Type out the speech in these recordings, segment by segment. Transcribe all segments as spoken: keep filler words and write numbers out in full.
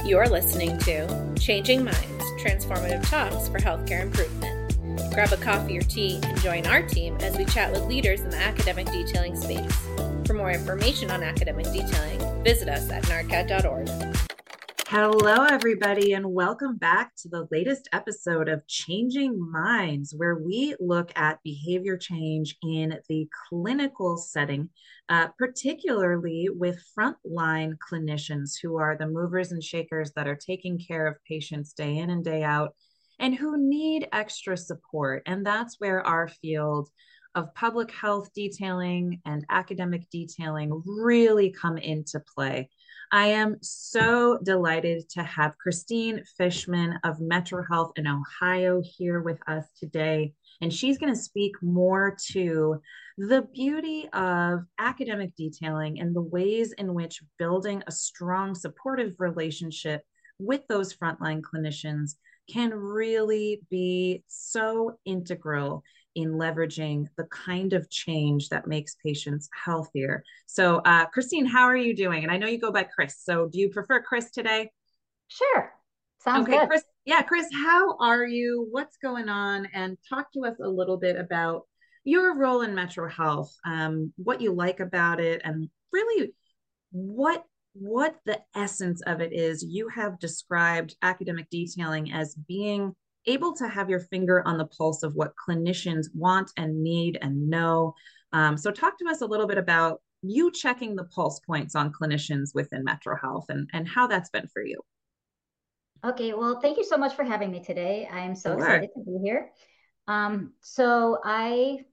You're listening to Changing Minds, Transformative Talks for Healthcare Improvement. Grab a coffee or tea and join our team as we chat with leaders in the academic detailing space. For more information on academic detailing, visit us at narcad dot org. Hello, everybody, and welcome back to the latest episode of Changing Minds, where we look at behavior change in the clinical setting, uh, particularly with frontline clinicians who are the movers and shakers that are taking care of patients day in and day out and who need extra support. And that's where our field of public health detailing and academic detailing really come into play. I am so delighted to have Christine Fishman of Metro Health in Ohio here with us today. And she's going to speak more to the beauty of academic detailing and the ways in which building a strong supportive relationship with those frontline clinicians can really be so integral in leveraging the kind of change that makes patients healthier. So, uh, Christine, how are you doing? And I know you go by Chris. So, do you prefer Chris today? Sure. Sounds okay, good. Chris. Yeah, Chris, how are you? What's going on? And talk to us a little bit about your role in Metro Health, um, what you like about it, and really what what the essence of it is. You have described academic detailing as being able to have your finger on the pulse of what clinicians want and need and know. Um, so talk to us a little bit about you checking the pulse points on clinicians within Metro Health and, and how that's been for you. Okay, well, thank you so much for having me today. I'm so Sure. excited to be here. Um, so I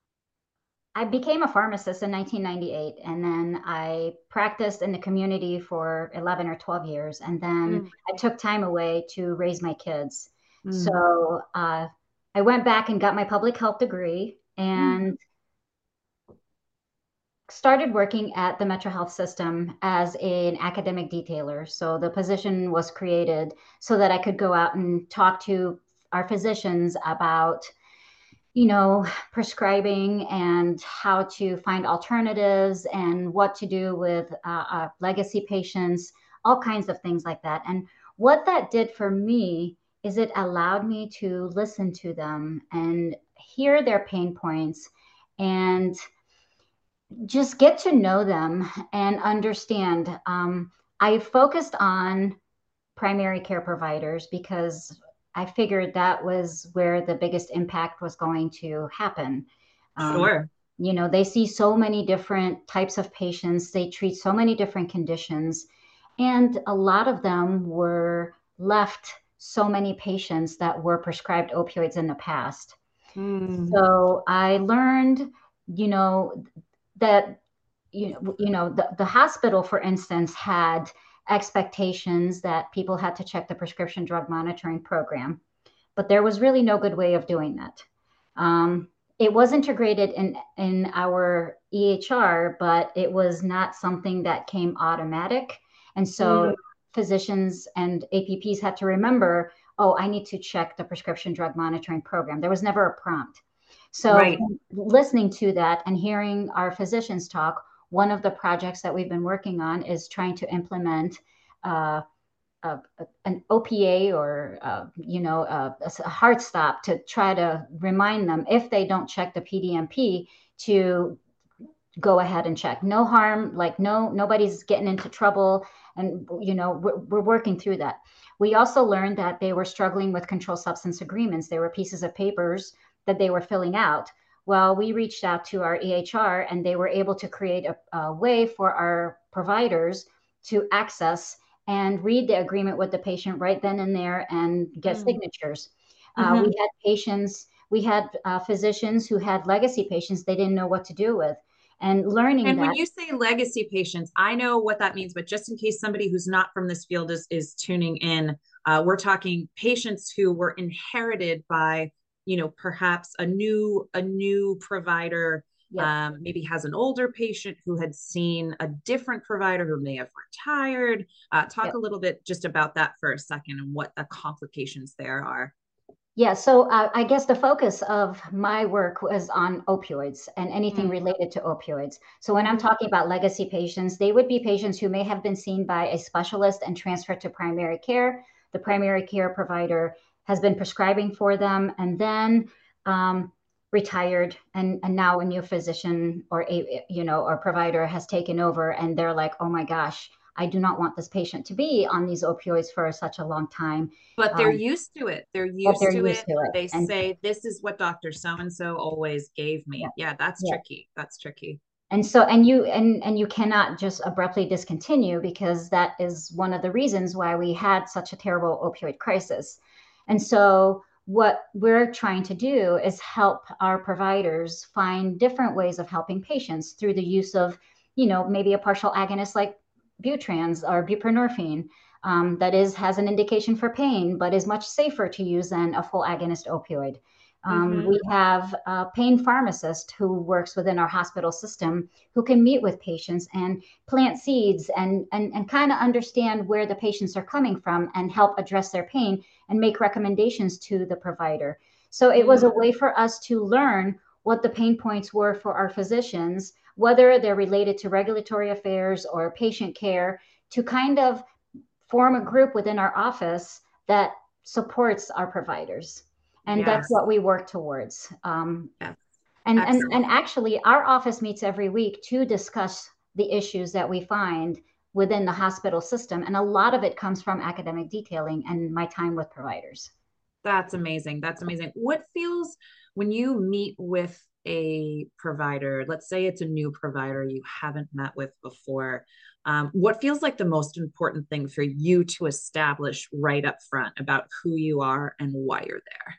I became a pharmacist in nineteen ninety-eight, and then I practiced in the community for eleven or twelve years, and then Mm. I took time away to raise my kids. Mm. So uh, I went back and got my public health degree and Mm. started working at the Metro Health System as an academic detailer. So the position was created so that I could go out and talk to our physicians about, you know, prescribing and how to find alternatives and what to do with uh, uh, legacy patients, all kinds of things like that. And what that did for me is it allowed me to listen to them and hear their pain points and just get to know them and understand. Um, I focused on primary care providers because I figured that was where the biggest impact was going to happen. Um, Sure. you know, they see so many different types of patients, they treat so many different conditions, and a lot of them were left so many patients that were prescribed opioids in the past. Mm. So I learned, you know, that you know, you know the, the hospital, for instance, had expectations that people had to check the prescription drug monitoring program, but there was really no good way of doing that. Um, it was integrated in in our E H R, but it was not something that came automatic, and so Mm. physicians and A P Ps had to remember, oh, I need to check the prescription drug monitoring program. There was never a prompt. So Right. listening to that and hearing our physicians talk, one of the projects that we've been working on is trying to implement uh, a, an O P A or uh, you know a, a heart stop to try to remind them if they don't check the P D M P to go ahead and check. No harm, like no nobody's getting into trouble, and you know we're, we're working through that. We also learned that they were struggling with controlled substance agreements. There were pieces of papers that they were filling out. Well, we reached out to our E H R and they were able to create a, a way for our providers to access and read the agreement with the patient right then and there and get Mm. signatures. Uh, Mm-hmm. we had patients, we had uh, physicians who had legacy patients they didn't know what to do with. And learning And when that. you say legacy patients, I know what that means, but just in case somebody who's not from this field is, is tuning in, uh, we're talking patients who were inherited by, you know, perhaps a new a new provider, Yep. um, maybe has an older patient who had seen a different provider who may have retired. Uh, talk Yep. a little bit just about that for a second and what the complications there are. Yeah, so uh, I guess the focus of my work was on opioids and anything Mm. related to opioids. So when I'm Mhm. talking about legacy patients, they would be patients who may have been seen by a specialist and transferred to primary care. The primary care provider has been prescribing for them and then um, retired, and, and now a new physician or a you know or provider has taken over, and they're like, oh my gosh, I do not want this patient to be on these opioids for such a long time. But they're Um, used to it. They're but used they're to used it. to it. They And say, this is what Doctor So-and-so always gave yeah, me. Yeah, that's yeah. tricky. That's tricky. And so, and you, and, and you cannot just abruptly discontinue, because that is one of the reasons why we had such a terrible opioid crisis. And so what we're trying to do is help our providers find different ways of helping patients through the use of, you know, maybe a partial agonist like Butrans or buprenorphine, um, that is has an indication for pain, but is much safer to use than a full agonist opioid. Um, Mm-hmm. we have a pain pharmacist who works within our hospital system who can meet with patients and plant seeds and, and, and kind of understand where the patients are coming from and help address their pain and make recommendations to the provider. So it was a way for us to learn what the pain points were for our physicians, whether they're related to regulatory affairs or patient care, to kind of form a group within our office that supports our providers. And that's Yes. what we work towards. Um, Yes. and, and, Excellent. and actually, our office meets every week to discuss the issues that we find within the hospital system. And a lot of it comes from academic detailing and my time with providers. That's amazing. That's amazing. What feels when you meet with a provider, let's say it's a new provider you haven't met with before, um, what feels like the most important thing for you to establish right up front about who you are and why you're there?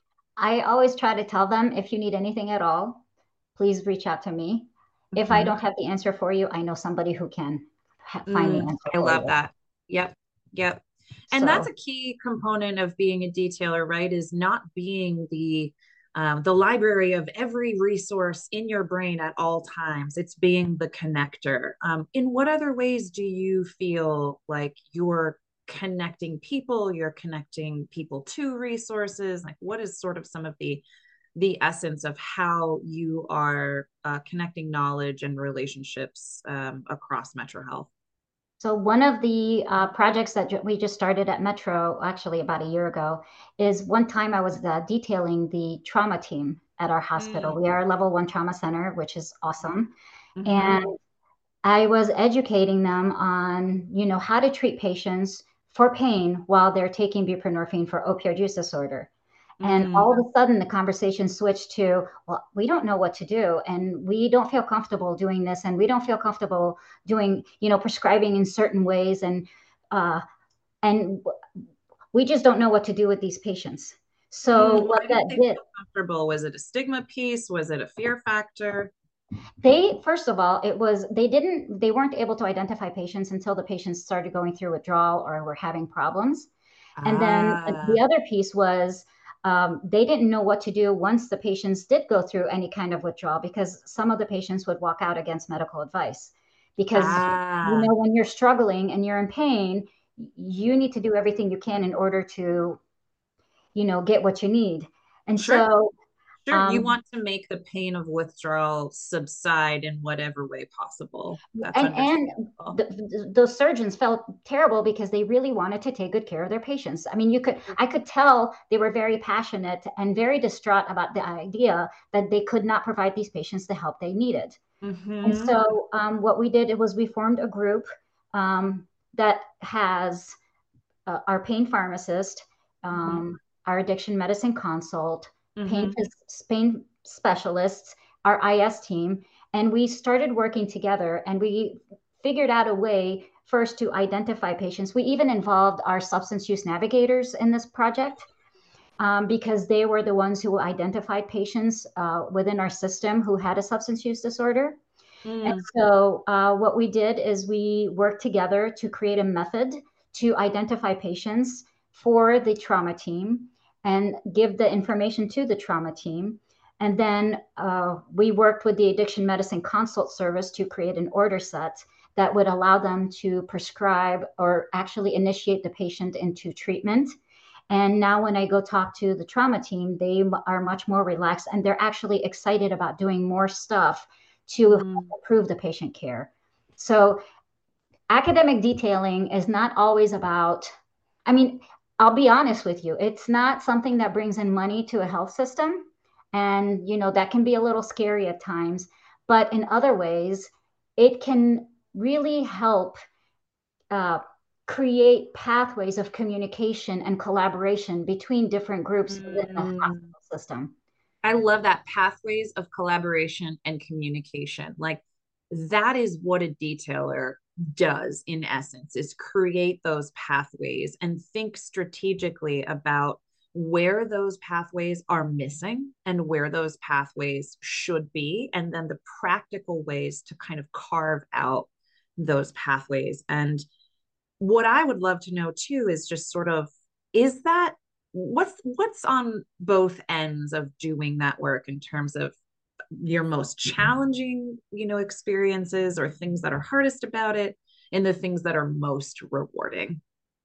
I always try to tell them, if you need anything at all, please reach out to me. If I Mhm. don't have the answer for you, I know somebody who can find the Mm, answer I for love you. that. Yep. Yep. And that's So, a key component of being a detailer, right? Is not being the um, the library of every resource in your brain at all times. It's being the connector. Um, in what other ways do you feel like you're connecting people? You're connecting people to resources. Like, what is sort of some of the the essence of how you are uh, connecting knowledge and relationships um, across Metro Health? so one of the uh, projects that ju- we just started at Metro, actually about a year ago, is one time I was uh, detailing the trauma team at our hospital. Mm. We are a level one trauma center, which is awesome. Mm-hmm. And I was educating them on, you know, how to treat patients for pain while they're taking buprenorphine for opioid use disorder. And Mm. all of a sudden, the conversation switched to, well, we don't know what to do, and we don't feel comfortable doing this, and we don't feel comfortable doing, you know, prescribing in certain ways, and uh, and we just don't know what to do with these patients. So Mm. what Why that didn't they did, feel comfortable? Was it a stigma piece? Was it a fear factor? they first of all, it was they didn't they weren't able to identify patients until the patients started going through withdrawal or were having problems. And then uh, Ah, the other piece was um, they didn't know what to do once the patients did go through any kind of withdrawal, because some of the patients would walk out against medical advice. Because, you ah, know, when you're struggling and you're in pain, you need to do everything you can in order to, you know, get what you need. And sure, so, sure. You um, want to make the pain of withdrawal subside in whatever way possible. That's and and understandable. the, those surgeons felt terrible because they really wanted to take good care of their patients. I mean, you could I could tell they were very passionate and very distraught about the idea that they could not provide these patients the help they needed. And Mm-hmm. so um, what we did was we formed a group um, that has uh, our pain pharmacist, Mm-hmm. um, our addiction medicine consult, pain, Mm-hmm. pain specialists, our I S team, and we started working together, and we figured out a way first to identify patients. We even involved our substance use navigators in this project, um, because they were the ones who identified patients uh, within our system who had a substance use disorder. And Mm. so, uh, what we did is we worked together to create a method to identify patients for the trauma team and give the information to the trauma team. And then uh, we worked with the addiction medicine consult service to create an order set that would allow them to prescribe or actually initiate the patient into treatment. And now when I go talk to the trauma team, they are much more relaxed and they're actually excited about doing more stuff to Mm. improve the patient care. So academic detailing is not always about, I mean, I'll be honest with you, it's not something that brings in money to a health system. And, you know, that can be a little scary at times. But in other ways, it can really help uh, create pathways of communication and collaboration between different groups within the Mm. hospital system. I love that, pathways of collaboration and communication. Like that is what a detailer does in essence, is create those pathways and think strategically about where those pathways are missing and where those pathways should be, and then the practical ways to kind of carve out those pathways. And what I would love to know too is just sort of, is that what's what's on both ends of doing that work in terms of your most challenging, you know, experiences or things that are hardest about it, and the things that are most rewarding.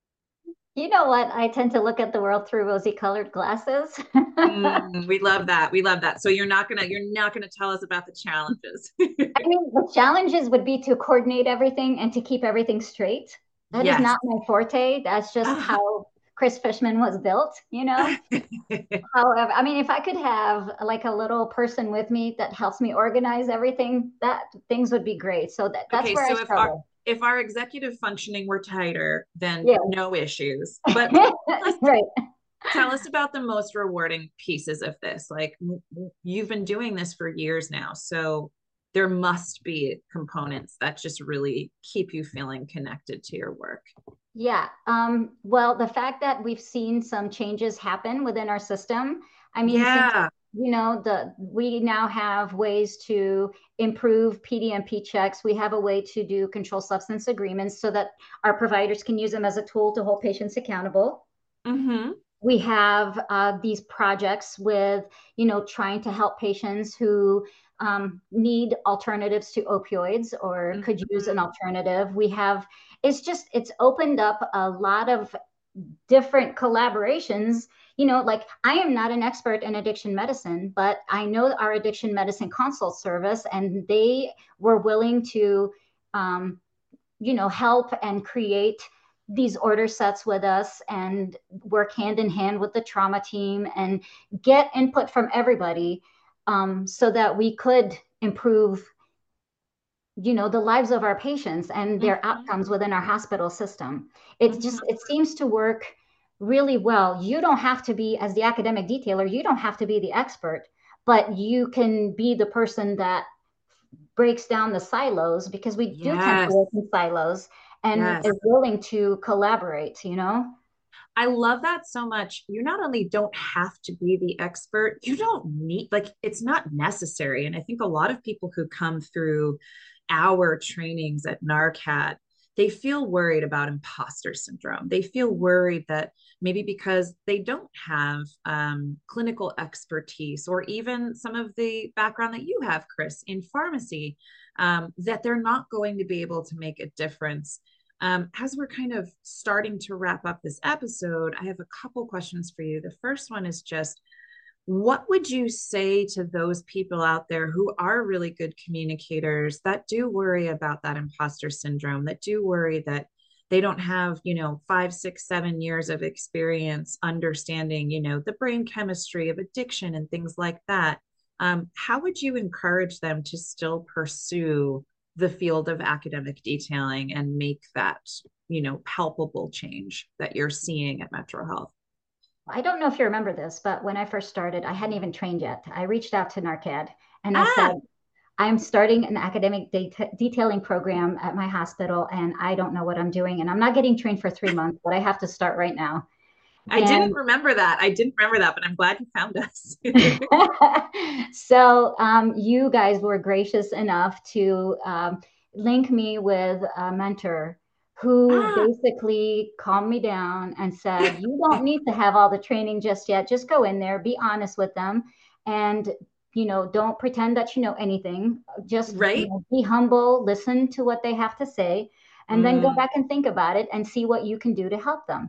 You know what? I tend to look at the world through rosy colored glasses. Mm, we love that. We love that. So you're not gonna you're not gonna tell us about the challenges. I mean, the challenges would be to coordinate everything and to keep everything straight. That is Yes. not my forte. That's just how Chris Fishman was built, you know? However, I mean, if I could have like a little person with me that helps me organize everything, that things would be great. So that, that's Okay, where I so if our struggle. if our executive functioning were tighter, then Yeah. no issues. But let's Right. tell us about the most rewarding pieces of this. Like you've been doing this for years now, so there must be components that just really keep you feeling connected to your work. Yeah. Um, well, the fact that we've seen some changes happen within our system, I mean, since, Yeah. you know, the we now have ways to improve P D M P checks. We have a way to do controlled substance agreements so that our providers can use them as a tool to hold patients accountable. Mm-hmm. We have uh, these projects with, you know, trying to help patients who um, need alternatives to opioids or could use an Mm-hmm. alternative. We have, it's just, it's opened up a lot of different collaborations. You know, like I am not an expert in addiction medicine, but I know our addiction medicine consult service, and they were willing to, um, you know, help and create these order sets with us and work hand in hand with the trauma team and get input from everybody, um, so that we could improve, you know, the lives of our patients and their Mm-hmm. outcomes within our hospital system. It Mm-hmm. just, it seems to work really well. You don't have to be, as the academic detailer, you don't have to be the expert, but you can be the person that breaks down the silos, because we do tend to Yes. work in silos, and Yes. is willing to collaborate, you know? I love that so much. You not only don't have to be the expert, you don't need, like, it's not necessary. And I think a lot of people who come through our trainings at NARCAD, they feel worried about imposter syndrome. They feel worried that maybe because they don't have um, clinical expertise, or even some of the background that you have, Chris, in pharmacy, um, that they're not going to be able to make a difference. Um, as we're kind of starting to wrap up this episode, I have a couple questions for you. The first one is just, what would you say to those people out there who are really good communicators that do worry about that imposter syndrome, that do worry that they don't have, you know, five, six, seven years of experience understanding, you know, the brain chemistry of addiction and things like that? Um, how would you encourage them to still pursue the field of academic detailing and make that, you know, palpable change that you're seeing at Metro Health? I don't know if you remember this, but when I first started, I hadn't even trained yet. I reached out to NARCAD and I said, Ah, I'm starting an academic det- detailing program at my hospital, and I don't know what I'm doing. And I'm not getting trained for three months, but I have to start right now. I didn't And remember that. I didn't remember that, but I'm glad you found us. so um, you guys were gracious enough to um, link me with a mentor who Ah, basically calmed me down and said, you don't need to have all the training just yet. Just go in there, be honest with them, and, you know, don't pretend that you know anything. Just, you right? know, be humble, listen to what they have to say, and then go Mm, back and think about it and see what you can do to help them.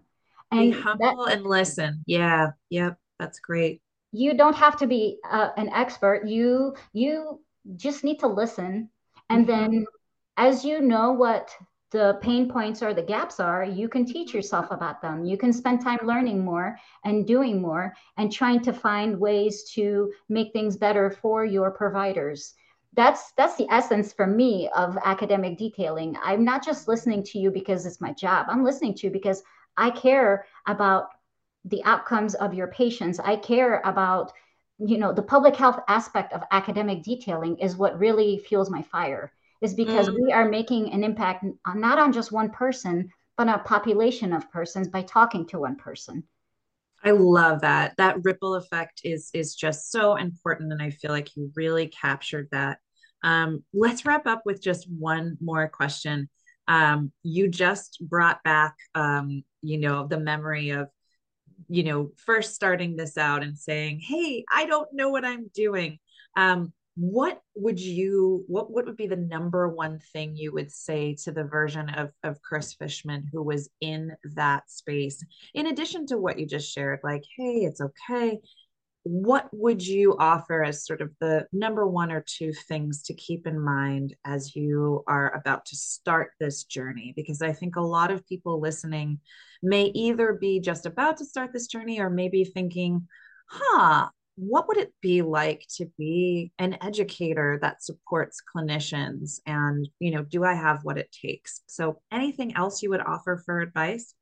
Be And that humble and listen. Yeah. Yep. That's great. you don't have to be uh, an expert. You you just need to listen, and Hmm. then as you know what the pain points or the gaps are, you can teach yourself about them. You can spend time learning more and doing more and trying to find ways to make things better for your providers. That's that's the essence for me of academic detailing. I'm not just listening to you because it's my job. I'm listening to you because I care about the outcomes of your patients. I care about, you know, the public health aspect of academic detailing is what really fuels my fire, is because Mm, we are making an impact not on just one person, but on a population of persons by talking to one person. I love that. That ripple effect is is just so important, and I feel like you really captured that. Um, let's wrap up with just one more question. Um, you just brought back, um, you know, the memory of, you know, first starting this out and saying, "Hey, I don't know what I'm doing." Um, what would you, what, what would be the number one thing you would say to the version of, of Chris Fishman who was in that space? In addition to what you just shared, like, "Hey, it's okay." What would you offer as sort of the number one or two things to keep in mind as you are about to start this journey? Because I think a lot of people listening may either be just about to start this journey or maybe thinking, huh, what would it be like to be an educator that supports clinicians? And, you know, do I have what it takes? So, anything else you would offer for advice?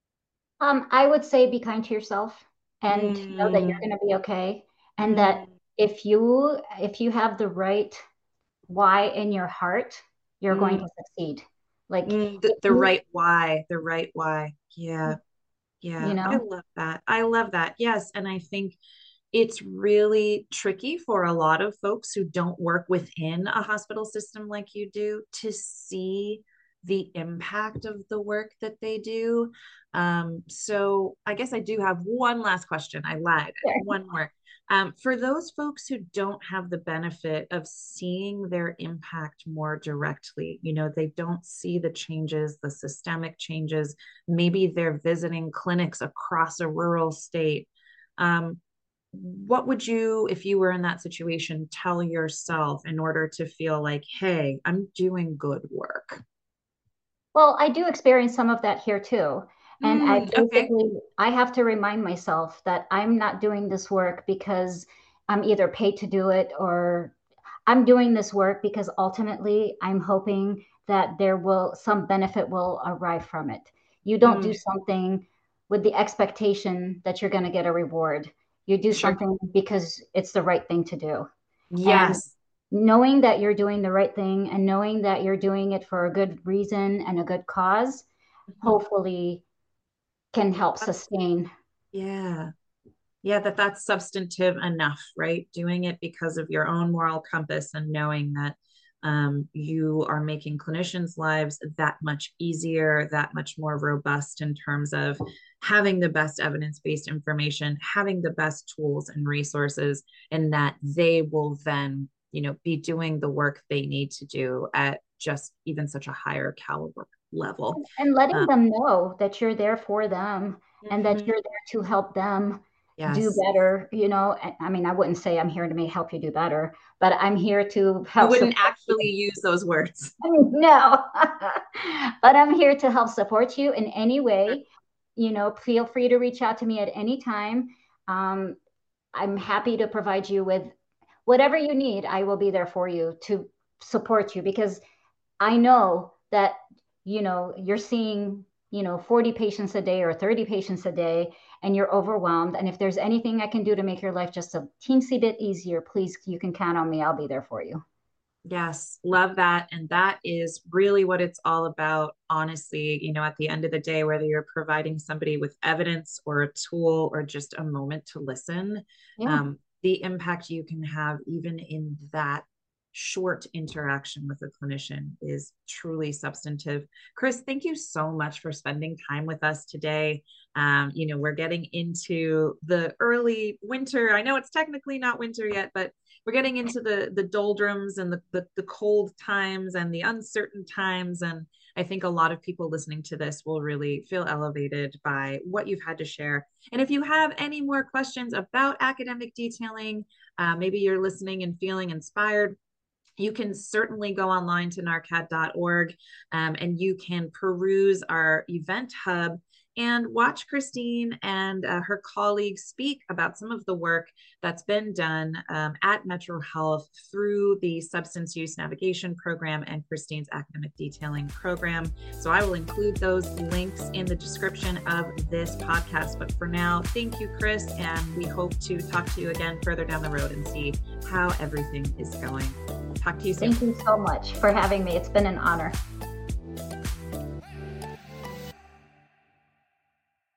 Um, I would say be kind to yourself and know that you're Mm, going to be okay. And that mm, if you if you have the right why in your heart, you're going mm. to succeed. Like Mm, the, if the you, right why, the right why. Yeah, you yeah. I know, love that. I love that. Yes. And I think it's really tricky for a lot of folks who don't work within a hospital system like you do to see the impact of the work that they do. Um, so I guess I do have one last question. I lied. I have one more. Um, for those folks who don't have the benefit of seeing their impact more directly, you know, they don't see the changes, the systemic changes. Maybe they're visiting clinics across a rural state. Um, what would you, if you were in that situation, tell yourself in order to feel like, hey, I'm doing good work? well, I do experience some of that here too. And I Mm, okay. basically I have to remind myself that I'm not doing this work because I'm either paid to do it, or I'm doing this work because ultimately I'm hoping that there will some benefit will arrive from it. You don't do Mm, something with the expectation that you're going to get a reward. You do sure. something because it's the right thing to do. And Yes. knowing that you're doing the right thing and knowing that you're doing it for a good reason and a good cause, Mhm. hopefully can help That's, sustain. yeah. Yeah, that that's substantive enough, right? Doing it because of your own moral compass and knowing that um, you are making clinicians' lives that much easier, that much more robust in terms of having the best evidence-based information, having the best tools and resources, and that they will then, you know, be doing the work they need to do at just even such a higher caliber level. And letting Um, them know that you're there for them and that mhm. you're there to help them do Yes. better. You know, I mean, I wouldn't say I'm here to make, help you do better, but I'm here to You help wouldn't support you. actually use those words. No, but I'm here to help support you in any way. You know, feel free to reach out to me at any time. Um, I'm happy to provide you with whatever you need. I will be there for you to support you, because I know that, you know, you're seeing, you know, forty patients a day or thirty patients a day and you're overwhelmed. And if there's anything I can do to make your life just a teensy bit easier, please, you can count on me. I'll be there for you. Yes, love that. And that is really what it's all about. Honestly, you know, at the end of the day, whether you're providing somebody with evidence or a tool or just a moment to listen, Yeah. um, the impact you can have even in that short interaction with a clinician is truly substantive. Chris, thank you so much for spending time with us today. Um, you know, we're getting into the early winter. I know it's technically not winter yet, but we're getting into the the doldrums and the, the, the cold times and the uncertain times. And I think a lot of people listening to this will really feel elevated by what you've had to share. And if you have any more questions about academic detailing, uh, maybe you're listening and feeling inspired, you can certainly go online to narcad dot org um, and you can peruse our event hub and watch Christine and uh, her colleagues speak about some of the work that's been done um, at Metro Health through the Substance Use Navigation Program and Christine's Academic Detailing Program. So I will include those links in the description of this podcast. But for now, thank you, Chris, and we hope to talk to you again further down the road and see how everything is going. Talk to you soon. Thank you so much for having me. It's been an honor.